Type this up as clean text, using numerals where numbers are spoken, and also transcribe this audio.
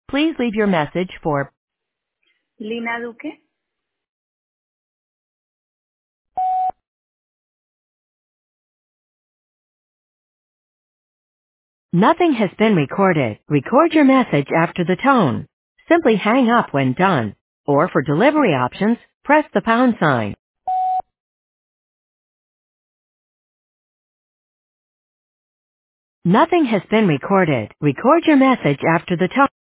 Please leave your message for Lina Duque. nothing has been recorded. Record your message after the tone. Simply hang up when done. Or for delivery options, press the pound sign. Nothing has been recorded. Record your message after the tone.